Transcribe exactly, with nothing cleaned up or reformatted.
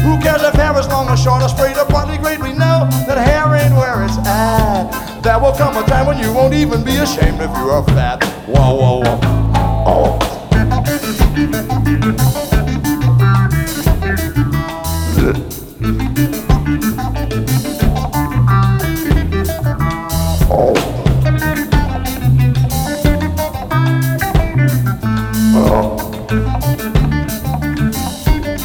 Who cares if hair is long or short or straight or partly great? We know that hair ain't where it's at. There will come a time when you won't even be ashamed if you are fat. Whoa, whoa, whoa. Oh. Yeah.